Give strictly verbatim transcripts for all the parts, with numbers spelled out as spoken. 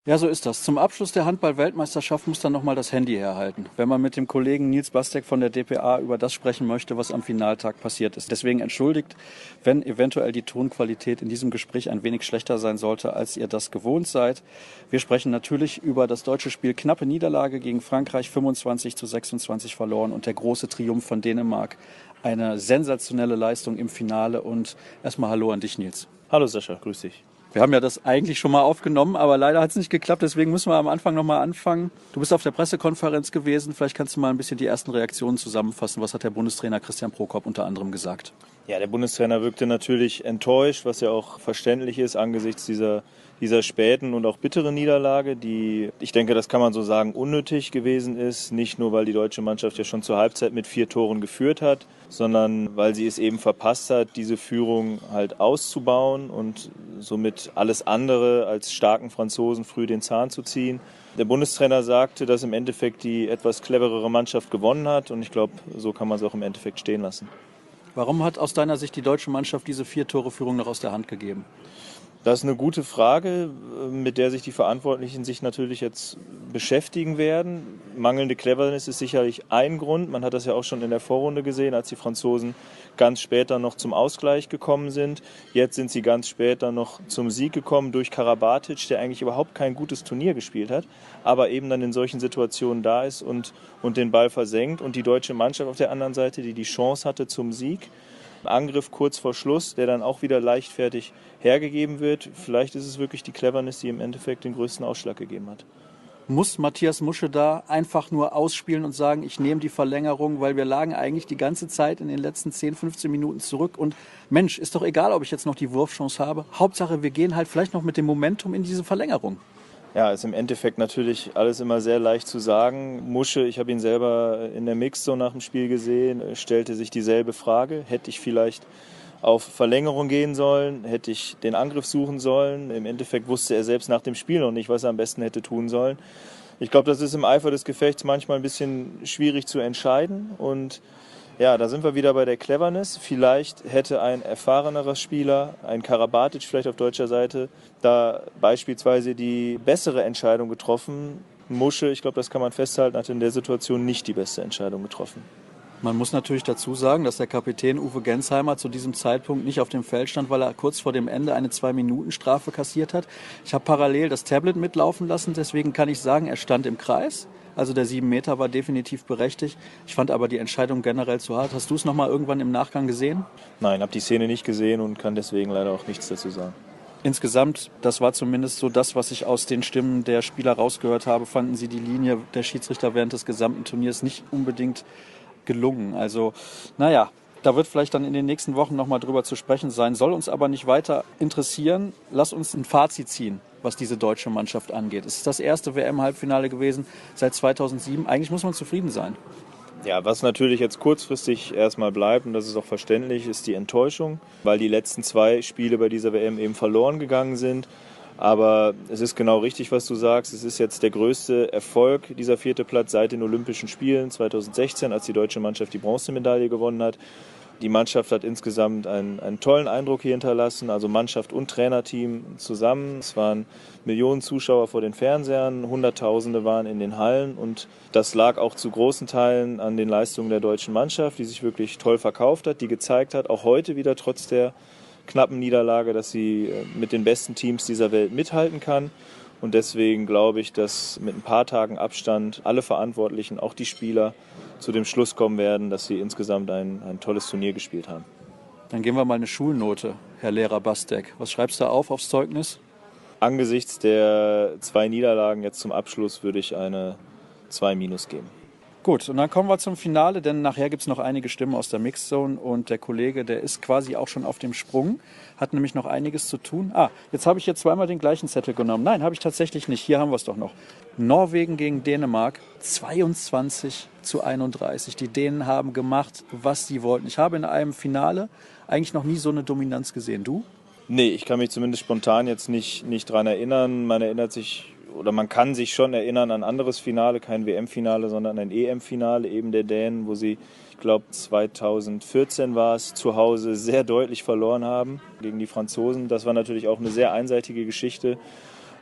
Ja, so ist das. Zum Abschluss der Handball-Weltmeisterschaft muss dann nochmal das Handy herhalten, wenn man mit dem Kollegen Nils Bastek von der D P A über das sprechen möchte, was am Finaltag passiert ist. Deswegen entschuldigt, wenn eventuell die Tonqualität in diesem Gespräch ein wenig schlechter sein sollte, als ihr das gewohnt seid. Wir sprechen natürlich über das deutsche Spiel. Knappe Niederlage gegen Frankreich, fünfundzwanzig zu sechsundzwanzig verloren und der große Triumph von Dänemark. Eine sensationelle Leistung im Finale und erstmal Hallo an dich, Nils. Hallo Sascha, grüß dich. Wir haben ja das eigentlich schon mal aufgenommen, aber leider hat es nicht geklappt. Deswegen müssen wir am Anfang noch mal anfangen. Du bist auf der Pressekonferenz gewesen. Vielleicht kannst du mal ein bisschen die ersten Reaktionen zusammenfassen. Was hat der Bundestrainer Christian Prokop unter anderem gesagt? Ja, der Bundestrainer wirkte natürlich enttäuscht, was ja auch verständlich ist angesichts dieser, dieser späten und auch bitteren Niederlage, die, ich denke, das kann man so sagen, unnötig gewesen ist. Nicht nur, weil die deutsche Mannschaft ja schon zur Halbzeit mit vier Toren geführt hat, sondern weil sie es eben verpasst hat, diese Führung halt auszubauen und somit alles andere als starken Franzosen früh den Zahn zu ziehen. Der Bundestrainer sagte, dass im Endeffekt die etwas cleverere Mannschaft gewonnen hat und ich glaube, so kann man es auch im Endeffekt stehen lassen. Warum hat aus deiner Sicht die deutsche Mannschaft diese Vier-Tore-Führung noch aus der Hand gegeben? Das ist eine gute Frage, mit der sich die Verantwortlichen sich natürlich jetzt beschäftigen werden. Mangelnde Cleverness ist sicherlich ein Grund. Man hat das ja auch schon in der Vorrunde gesehen, als die Franzosen ganz später noch zum Ausgleich gekommen sind. Jetzt sind sie ganz später noch zum Sieg gekommen durch Karabatic, der eigentlich überhaupt kein gutes Turnier gespielt hat, aber eben dann in solchen Situationen da ist und, und den Ball versenkt. Und die deutsche Mannschaft auf der anderen Seite, die die Chance hatte zum Sieg. Angriff kurz vor Schluss, der dann auch wieder leichtfertig hergegeben wird. Vielleicht ist es wirklich die Cleverness, die im Endeffekt den größten Ausschlag gegeben hat. Muss Matthias Musche da einfach nur ausspielen und sagen, ich nehme die Verlängerung, weil wir lagen eigentlich die ganze Zeit in den letzten zehn, fünfzehn Minuten zurück und Mensch, ist doch egal, ob ich jetzt noch die Wurfchance habe. Hauptsache, wir gehen halt vielleicht noch mit dem Momentum in diese Verlängerung. Ja, ist im Endeffekt natürlich alles immer sehr leicht zu sagen. Musche, ich habe ihn selber in der Mixzone nach dem Spiel gesehen, stellte sich dieselbe Frage. Hätte ich vielleicht auf Verlängerung gehen sollen? Hätte ich den Angriff suchen sollen? Im Endeffekt wusste er selbst nach dem Spiel noch nicht, was er am besten hätte tun sollen. Ich glaube, das ist im Eifer des Gefechts manchmal ein bisschen schwierig zu entscheiden und ja, da sind wir wieder bei der Cleverness. Vielleicht hätte ein erfahrenerer Spieler, ein Karabatic vielleicht auf deutscher Seite, da beispielsweise die bessere Entscheidung getroffen. Musche, ich glaube, das kann man festhalten, hat in der Situation nicht die beste Entscheidung getroffen. Man muss natürlich dazu sagen, dass der Kapitän Uwe Gensheimer zu diesem Zeitpunkt nicht auf dem Feld stand, weil er kurz vor dem Ende eine Zwei-Minuten-Strafe kassiert hat. Ich habe parallel das Tablet mitlaufen lassen, deswegen kann ich sagen, er stand im Kreis. Also der sieben Meter war definitiv berechtigt. Ich fand aber die Entscheidung generell zu hart. Hast du es noch mal irgendwann im Nachgang gesehen? Nein, habe die Szene nicht gesehen und kann deswegen leider auch nichts dazu sagen. Insgesamt, das war zumindest so das, was ich aus den Stimmen der Spieler rausgehört habe, fanden sie die Linie der Schiedsrichter während des gesamten Turniers nicht unbedingt gelungen. Also, naja, da wird vielleicht dann in den nächsten Wochen noch mal drüber zu sprechen sein. Soll uns aber nicht weiter interessieren. Lass uns ein Fazit ziehen, was diese deutsche Mannschaft angeht. Es ist das erste W M-Halbfinale gewesen seit zweitausendsieben. Eigentlich muss man zufrieden sein. Ja, was natürlich jetzt kurzfristig erstmal bleibt, und das ist auch verständlich, ist die Enttäuschung, weil die letzten zwei Spiele bei dieser W M eben verloren gegangen sind. Aber es ist genau richtig, was du sagst. Es ist jetzt der größte Erfolg, dieser vierte Platz, seit den Olympischen Spielen zweitausendsechzehn, als die deutsche Mannschaft die Bronzemedaille gewonnen hat. Die Mannschaft hat insgesamt einen, einen tollen Eindruck hier hinterlassen, also Mannschaft und Trainerteam zusammen. Es waren Millionen Zuschauer vor den Fernsehern, Hunderttausende waren in den Hallen und das lag auch zu großen Teilen an den Leistungen der deutschen Mannschaft, die sich wirklich toll verkauft hat, die gezeigt hat, auch heute wieder trotz der knappen Niederlage, dass sie mit den besten Teams dieser Welt mithalten kann. Und deswegen glaube ich, dass mit ein paar Tagen Abstand alle Verantwortlichen, auch die Spieler, zu dem Schluss kommen werden, dass sie insgesamt ein, ein tolles Turnier gespielt haben. Dann geben wir mal eine Schulnote, Herr Lehrer Bastek. Was schreibst du auf aufs Zeugnis? Angesichts der zwei Niederlagen jetzt zum Abschluss würde ich eine zwei minus geben. Gut, und dann kommen wir zum Finale, denn nachher gibt es noch einige Stimmen aus der Mixzone und der Kollege, der ist quasi auch schon auf dem Sprung, hat nämlich noch einiges zu tun. Ah, jetzt habe ich hier zweimal den gleichen Zettel genommen. Nein, habe ich tatsächlich nicht. Hier haben wir es doch noch. Norwegen gegen Dänemark, zweiundzwanzig zu einunddreißig. Die Dänen haben gemacht, was sie wollten. Ich habe in einem Finale eigentlich noch nie so eine Dominanz gesehen. Du? Nee, ich kann mich zumindest spontan jetzt nicht, nicht dran erinnern. Man erinnert sich oder man kann sich schon erinnern an ein anderes Finale, kein W M-Finale, sondern ein E M-Finale eben der Dänen, wo sie, ich glaube zweitausendvierzehn war es, zu Hause sehr deutlich verloren haben gegen die Franzosen. Das war natürlich auch eine sehr einseitige Geschichte.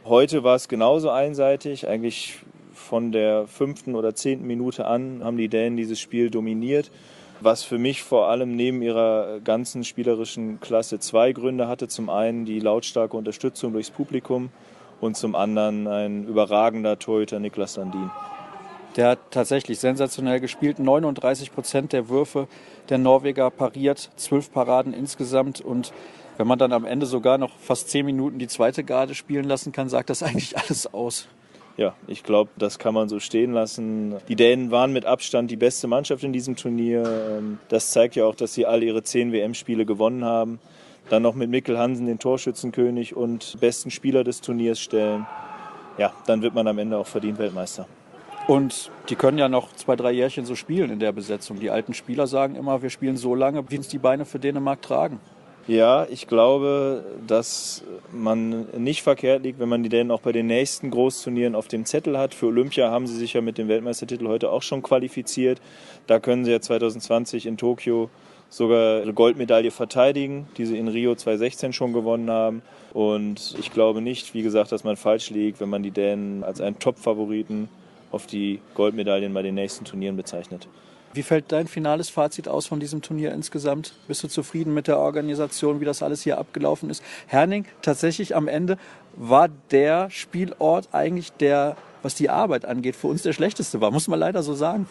Heute war es genauso einseitig. Eigentlich von der fünften oder zehnten Minute an haben die Dänen dieses Spiel dominiert. Was für mich vor allem neben ihrer ganzen spielerischen Klasse zwei Gründe hatte. Zum einen die lautstarke Unterstützung durchs Publikum und zum anderen ein überragender Torhüter Niklas Landin. Der hat tatsächlich sensationell gespielt. neununddreißig Prozent der Würfe der Norweger pariert, zwölf Paraden insgesamt. Und wenn man dann am Ende sogar noch fast zehn Minuten die zweite Garde spielen lassen kann, sagt das eigentlich alles aus. Ja, ich glaube, das kann man so stehen lassen. Die Dänen waren mit Abstand die beste Mannschaft in diesem Turnier. Das zeigt ja auch, dass sie alle ihre zehn W M-Spiele gewonnen haben. Dann noch mit Mikkel Hansen den Torschützenkönig und besten Spieler des Turniers stellen. Ja, dann wird man am Ende auch verdient Weltmeister. Und die können ja noch zwei, drei Jährchen so spielen in der Besetzung. Die alten Spieler sagen immer, wir spielen so lange, wie uns die Beine für Dänemark tragen. Ja, ich glaube, dass man nicht verkehrt liegt, wenn man die Dänen auch bei den nächsten Großturnieren auf dem Zettel hat. Für Olympia haben sie sich ja mit dem Weltmeistertitel heute auch schon qualifiziert. Da können sie ja zwanzig zwanzig in Tokio sogar ihre Goldmedaille verteidigen, die sie in Rio zwanzig sechzehn schon gewonnen haben. Und ich glaube nicht, wie gesagt, dass man falsch liegt, wenn man die Dänen als einen Top-Favoriten auf die Goldmedaillen bei den nächsten Turnieren bezeichnet. Wie fällt dein finales Fazit aus von diesem Turnier insgesamt? Bist du zufrieden mit der Organisation, wie das alles hier abgelaufen ist? Herning, tatsächlich am Ende war der Spielort eigentlich der, was die Arbeit angeht, für uns der schlechteste war, muss man leider so sagen.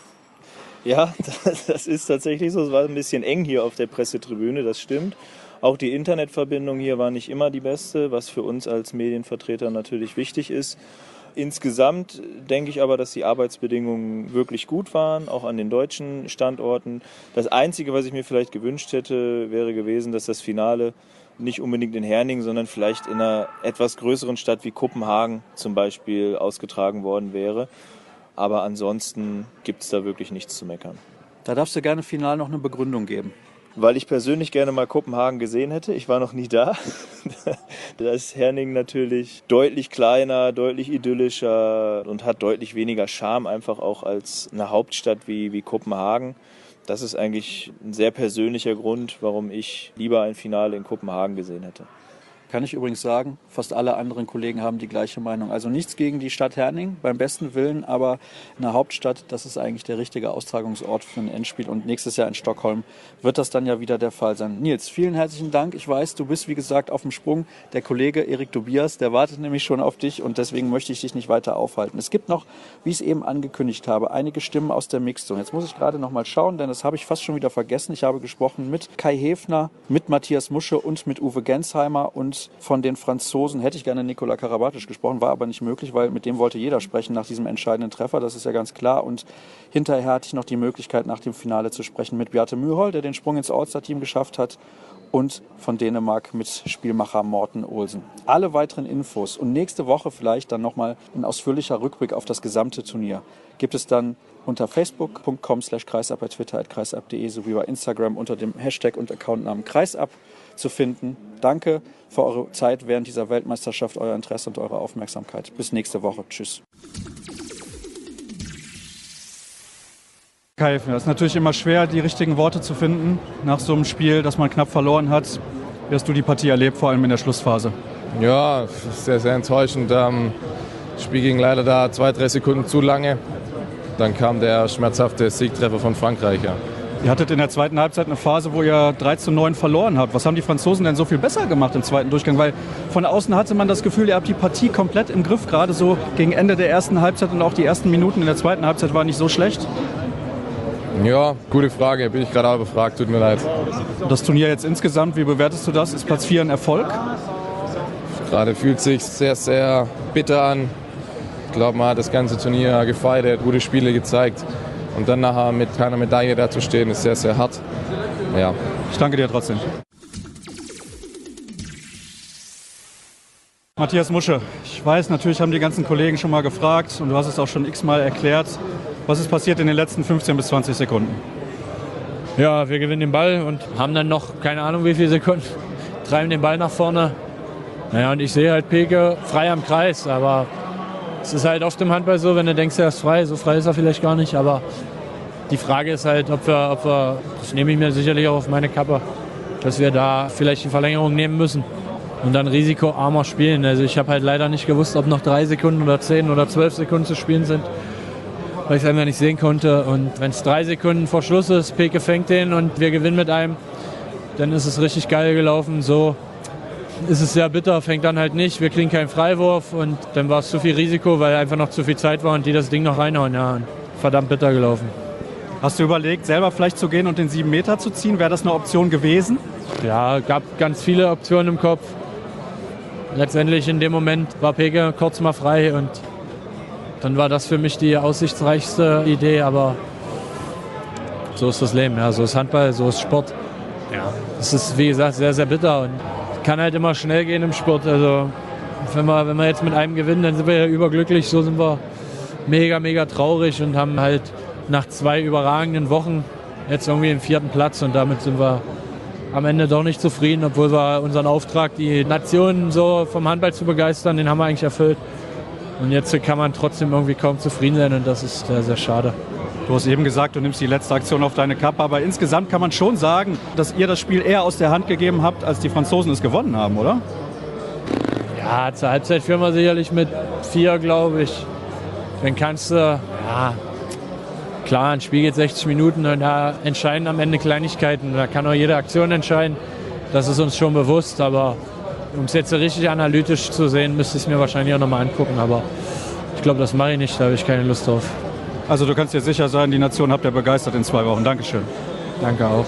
Ja, das ist tatsächlich so. Es war ein bisschen eng hier auf der Pressetribüne, das stimmt. Auch die Internetverbindung hier war nicht immer die beste, was für uns als Medienvertreter natürlich wichtig ist. Insgesamt denke ich aber, dass die Arbeitsbedingungen wirklich gut waren, auch an den deutschen Standorten. Das Einzige, was ich mir vielleicht gewünscht hätte, wäre gewesen, dass das Finale nicht unbedingt in Herning, sondern vielleicht in einer etwas größeren Stadt wie Kopenhagen zum Beispiel ausgetragen worden wäre. Aber ansonsten gibt es da wirklich nichts zu meckern. Da darfst du gerne final noch eine Begründung geben. Weil ich persönlich gerne mal Kopenhagen gesehen hätte. Ich war noch nie da. Da ist Herning natürlich deutlich kleiner, deutlich idyllischer und hat deutlich weniger Charme einfach auch als eine Hauptstadt wie, wie Kopenhagen. Das ist eigentlich ein sehr persönlicher Grund, warum ich lieber ein Finale in Kopenhagen gesehen hätte. Kann ich übrigens sagen, fast alle anderen Kollegen haben die gleiche Meinung. Also nichts gegen die Stadt Herning, beim besten Willen, aber eine Hauptstadt, das ist eigentlich der richtige Austragungsort für ein Endspiel. Und nächstes Jahr in Stockholm wird das dann ja wieder der Fall sein. Nils, vielen herzlichen Dank. Ich weiß, du bist, wie gesagt, auf dem Sprung. Der Kollege Erik Tobias, der wartet nämlich schon auf dich und deswegen möchte ich dich nicht weiter aufhalten. Es gibt noch, wie ich es eben angekündigt habe, einige Stimmen aus der Mixzone. Jetzt muss ich gerade noch mal schauen, denn das habe ich fast schon wieder vergessen. Ich habe gesprochen mit Kai Häfner, mit Matthias Musche und mit Uwe Gensheimer und von den Franzosen hätte ich gerne Nikola Karabatic gesprochen, war aber nicht möglich, weil mit dem wollte jeder sprechen nach diesem entscheidenden Treffer, das ist ja ganz klar. Und hinterher hatte ich noch die Möglichkeit, nach dem Finale zu sprechen mit Bjarte Myhrvold, der den Sprung ins All-Star-Team geschafft hat, und von Dänemark mit Spielmacher Morten Olsen. Alle weiteren Infos und nächste Woche vielleicht dann nochmal ein ausführlicher Rückblick auf das gesamte Turnier gibt es dann unter facebook punkt com slash kreisab, bei Twitter at kreisab punkt de sowie bei Instagram unter dem Hashtag und Accountnamen kreisab zu finden. Danke für eure Zeit während dieser Weltmeisterschaft, euer Interesse und eure Aufmerksamkeit. Bis nächste Woche. Tschüss. Kai, es ist natürlich immer schwer, die richtigen Worte zu finden nach so einem Spiel, das man knapp verloren hat. Wie hast du die Partie erlebt, vor allem in der Schlussphase? Ja, sehr, sehr enttäuschend. Das Spiel ging leider da zwei, drei Sekunden zu lange. Dann kam der schmerzhafte Siegtreffer von Frankreich. Ja. Ihr hattet in der zweiten Halbzeit eine Phase, wo ihr drei zu neun verloren habt. Was haben die Franzosen denn so viel besser gemacht im zweiten Durchgang? Weil von außen hatte man das Gefühl, ihr habt die Partie komplett im Griff. Gerade so gegen Ende der ersten Halbzeit und auch die ersten Minuten in der zweiten Halbzeit waren nicht so schlecht. Ja, gute Frage. Bin ich gerade auch befragt. Tut mir leid. Das Turnier jetzt insgesamt, wie bewertest du das? Ist Platz vier ein Erfolg? Gerade fühlt sich sehr, sehr bitter an. Ich glaube, man hat das ganze Turnier gefeiert, gute Spiele gezeigt. Und dann nachher mit keiner Medaille da zu stehen, ist sehr, sehr hart. Ja. Ich danke dir trotzdem. Matthias Musche, ich weiß, natürlich haben die ganzen Kollegen schon mal gefragt und du hast es auch schon x-mal erklärt. Was ist passiert in den letzten fünfzehn bis zwanzig Sekunden? Ja, wir gewinnen den Ball und haben dann noch keine Ahnung wie viele Sekunden, treiben den Ball nach vorne. Naja, und ich sehe halt Peke frei am Kreis, aber es ist halt oft im Handball so, wenn du denkst, er ist frei, so frei ist er vielleicht gar nicht, aber die Frage ist halt, ob wir, ob wir, das nehme ich mir sicherlich auch auf meine Kappe, dass wir da vielleicht die Verlängerung nehmen müssen. und dann risikoarmer spielen. Also ich habe halt leider nicht gewusst, ob noch drei Sekunden oder zehn oder zwölf Sekunden zu spielen sind, weil ich es einfach nicht sehen konnte. Und wenn es drei Sekunden vor Schluss ist, Peke fängt den und wir gewinnen mit einem, dann ist es richtig geil gelaufen. So ist es sehr bitter, fängt dann halt nicht. Wir kriegen keinen Freiwurf und dann war es zu viel Risiko, weil einfach noch zu viel Zeit war und die das Ding noch reinhauen. Ja, verdammt bitter gelaufen. Hast du überlegt, selber vielleicht zu gehen und den sieben Meter zu ziehen? Wäre das eine Option gewesen? Ja, gab ganz viele Optionen im Kopf. Letztendlich in dem Moment war Peke kurz mal frei und dann war das für mich die aussichtsreichste Idee, aber so ist das Leben, ja, so ist Handball, so ist Sport. Ja, es ist, wie gesagt, sehr, sehr bitter und kann halt immer schnell gehen im Sport. Also wenn wir, wenn wir jetzt mit einem gewinnen, dann sind wir ja überglücklich, so sind wir mega, mega traurig und haben halt nach zwei überragenden Wochen jetzt irgendwie den vierten Platz und damit sind wir am Ende doch nicht zufrieden, obwohl wir unseren Auftrag, die Nationen so vom Handball zu begeistern, den haben wir eigentlich erfüllt. Und jetzt kann man trotzdem irgendwie kaum zufrieden sein und das ist sehr, sehr schade. Du hast eben gesagt, du nimmst die letzte Aktion auf deine Kappe, aber insgesamt kann man schon sagen, dass ihr das Spiel eher aus der Hand gegeben habt, als die Franzosen es gewonnen haben, oder? Ja, zur Halbzeit führen wir sicherlich mit vier, glaube ich. Dann kannst du, ja, klar, ein Spiel geht sechzig Minuten und da entscheiden am Ende Kleinigkeiten. Da kann auch jede Aktion entscheiden. Das ist uns schon bewusst, aber um es jetzt richtig analytisch zu sehen, müsste ich es mir wahrscheinlich auch nochmal angucken. Aber ich glaube, das mache ich nicht, da habe ich keine Lust drauf. Also du kannst dir sicher sein, die Nation habt ihr begeistert in zwei Wochen. Dankeschön. Danke auch.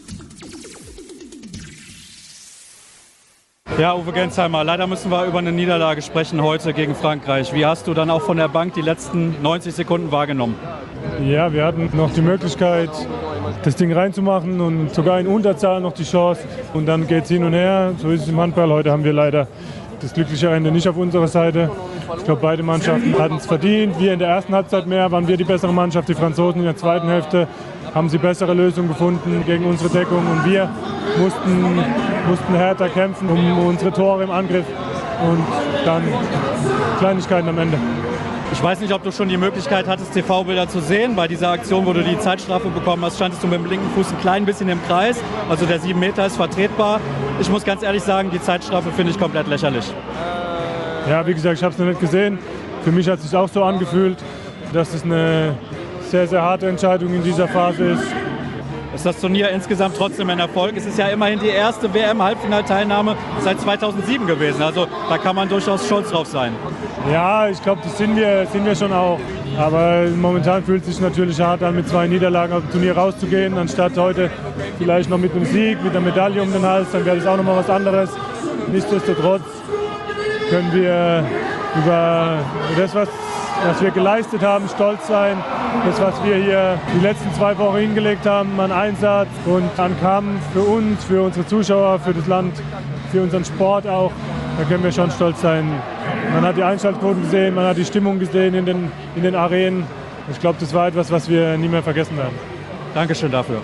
Ja, Uwe Gensheimer, leider müssen wir über eine Niederlage sprechen heute gegen Frankreich. Wie hast du dann auch von der Bank die letzten neunzig Sekunden wahrgenommen? Ja, wir hatten noch die Möglichkeit, das Ding reinzumachen und sogar in Unterzahl noch die Chance. Und dann geht es hin und her. So ist es im Handball. Heute haben wir leider das glückliche Ende nicht auf unserer Seite. Ich glaube, beide Mannschaften hatten es verdient. Wir in der ersten Halbzeit mehr, waren wir die bessere Mannschaft. Die Franzosen in der zweiten Hälfte haben sie bessere Lösungen gefunden gegen unsere Deckung. Und wir mussten, mussten härter kämpfen um unsere Tore im Angriff. Und dann Kleinigkeiten am Ende. Ich weiß nicht, ob du schon die Möglichkeit hattest, T V-Bilder zu sehen. Bei dieser Aktion, wo du die Zeitstrafe bekommen hast, standest du mit dem linken Fuß ein klein bisschen im Kreis. Also der sieben Meter ist vertretbar. Ich muss ganz ehrlich sagen, die Zeitstrafe finde ich komplett lächerlich. Ja, wie gesagt, ich habe es noch nicht gesehen. Für mich hat es sich auch so angefühlt, dass es eine sehr, sehr harte Entscheidung in dieser Phase ist. Ist das Turnier insgesamt trotzdem ein Erfolg? Es ist ja immerhin die erste W M-Halbfinalteilnahme seit zweitausendsieben gewesen. Also da kann man durchaus stolz drauf sein. Ja, ich glaube, das sind wir, sind wir schon auch. Aber momentan fühlt es sich natürlich hart an, mit zwei Niederlagen aus dem Turnier rauszugehen, anstatt heute vielleicht noch mit einem Sieg, mit einer Medaille um den Hals. Dann wäre das auch noch mal was anderes. Nichtsdestotrotz können wir über das, was, was wir geleistet haben, stolz sein. Das, was wir hier die letzten zwei Wochen hingelegt haben an Einsatz und an Kampf für uns, für unsere Zuschauer, für das Land, für unseren Sport auch, da können wir schon stolz sein. Man hat die Einschaltquoten gesehen, man hat die Stimmung gesehen in den, in den Arenen. Ich glaube, das war etwas, was wir nie mehr vergessen werden. Dankeschön dafür.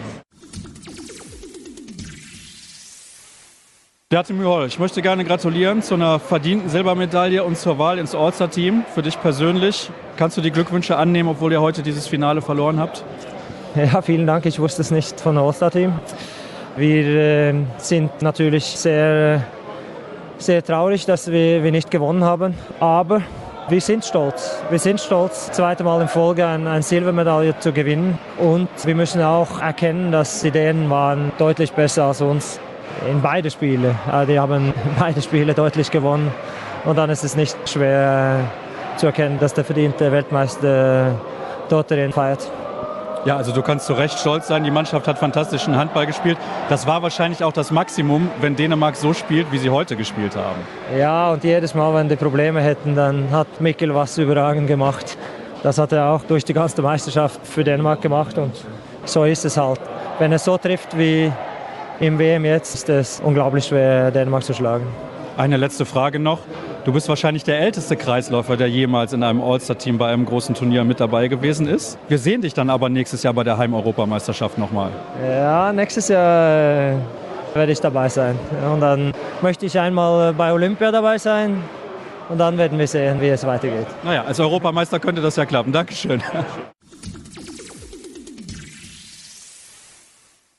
Beate Mühol, ich möchte gerne gratulieren zu einer verdienten Silbermedaille und zur Wahl ins All-Star-Team. Für dich persönlich, kannst du die Glückwünsche annehmen, obwohl ihr heute dieses Finale verloren habt? Ja, vielen Dank. Ich wusste es nicht von dem All-Star-Team. Wir äh, sind natürlich sehr, sehr traurig, dass wir, wir nicht gewonnen haben. Aber wir sind stolz. Wir sind stolz, das zweite Mal in Folge eine ein Silbermedaille zu gewinnen. Und wir müssen auch erkennen, dass die Dänen waren deutlich besser als uns. In beide Spiele. Die haben beide Spiele deutlich gewonnen. Und dann ist es nicht schwer zu erkennen, dass der verdiente Weltmeister dort drin feiert. Ja, also du kannst zu Recht stolz sein. Die Mannschaft hat fantastischen Handball gespielt. Das war wahrscheinlich auch das Maximum, wenn Dänemark so spielt, wie sie heute gespielt haben. Ja, und jedes Mal, wenn die Probleme hätten, dann hat Mikkel was überragend gemacht. Das hat er auch durch die ganze Meisterschaft für Dänemark gemacht. Und so ist es halt. Wenn er so trifft wie im W M jetzt, ist es unglaublich schwer, Dänemark zu schlagen. Eine letzte Frage noch. Du bist wahrscheinlich der älteste Kreisläufer, der jemals in einem All-Star-Team bei einem großen Turnier mit dabei gewesen ist. Wir sehen dich dann aber nächstes Jahr bei der Heim-Europameisterschaft nochmal. Ja, nächstes Jahr werde ich dabei sein. Und dann möchte ich einmal bei Olympia dabei sein. Und dann werden wir sehen, wie es weitergeht. Naja, als Europameister könnte das ja klappen. Dankeschön.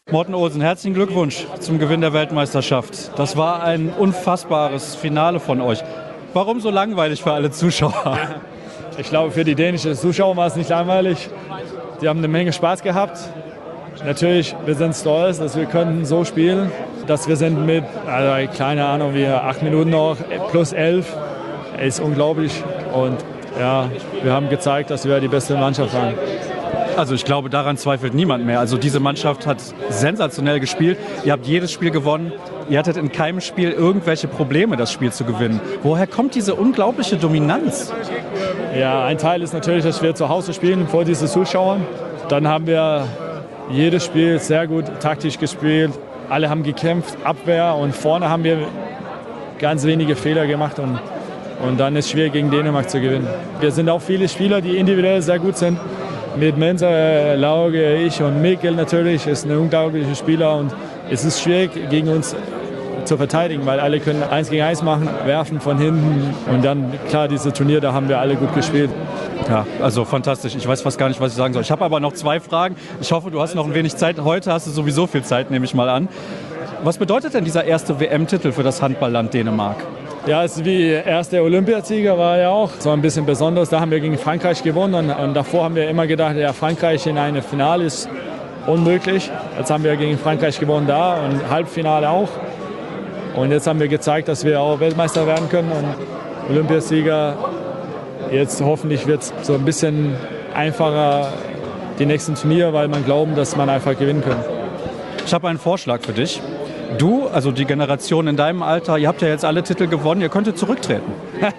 Morten Olsen, herzlichen Glückwunsch zum Gewinn der Weltmeisterschaft. Das war ein unfassbares Finale von euch. Warum so langweilig für alle Zuschauer? Ich glaube, für die dänischen Zuschauer war es nicht langweilig. Die haben eine Menge Spaß gehabt. Natürlich, wir sind stolz, dass wir können so spielen, dass wir sind mit, also keine Ahnung, wie acht Minuten noch, plus elf, ist unglaublich. Und ja, wir haben gezeigt, dass wir die beste Mannschaft waren. Also ich glaube, daran zweifelt niemand mehr. Also diese Mannschaft hat sensationell gespielt. Ihr habt jedes Spiel gewonnen. Ihr hattet in keinem Spiel irgendwelche Probleme, das Spiel zu gewinnen. Woher kommt diese unglaubliche Dominanz? Ja, ein Teil ist natürlich, dass wir zu Hause spielen vor diesen Zuschauern. Dann haben wir jedes Spiel sehr gut taktisch gespielt. Alle haben gekämpft, Abwehr, und vorne haben wir ganz wenige Fehler gemacht. Und, und dann ist es schwierig, gegen Dänemark zu gewinnen. Wir sind auch viele Spieler, die individuell sehr gut sind. Mit Mensah, Lauge, ich und Mikkel natürlich, ist ein unglaublicher Spieler, und es ist schwierig gegen uns zu verteidigen, weil alle können eins gegen eins machen, werfen von hinten, und dann, klar, dieses Turnier, da haben wir alle gut gespielt. Ja, also fantastisch. Ich weiß fast gar nicht, was ich sagen soll. Ich habe aber noch zwei Fragen. Ich hoffe, du hast noch ein wenig Zeit. Heute hast du sowieso viel Zeit, nehme ich mal an. Was bedeutet denn dieser erste W M-Titel für das Handballland Dänemark? Ja, es ist wie erster Olympiasieger, war ja auch so ein bisschen besonders. Da haben wir gegen Frankreich gewonnen, und, und davor haben wir immer gedacht, ja, Frankreich in einem Finale ist unmöglich. Jetzt haben wir gegen Frankreich gewonnen da und Halbfinale auch. Und jetzt haben wir gezeigt, dass wir auch Weltmeister werden können und Olympiasieger. Jetzt hoffentlich wird es so ein bisschen einfacher die nächsten Turniere, weil man glaubt, dass man einfach gewinnen kann. Ich habe einen Vorschlag für dich. Du, also die Generation in deinem Alter, ihr habt ja jetzt alle Titel gewonnen, ihr könntet zurücktreten.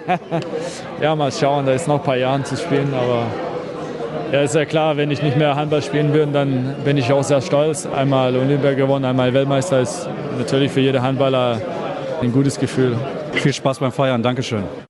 Ja, mal schauen, da ist noch ein paar Jahre zu spielen, aber ja, ist ja klar, wenn ich nicht mehr Handball spielen würde, dann bin ich auch sehr stolz. Einmal Olympia gewonnen, einmal Weltmeister, ist natürlich für jeden Handballer ein gutes Gefühl. Viel Spaß beim Feiern, Dankeschön.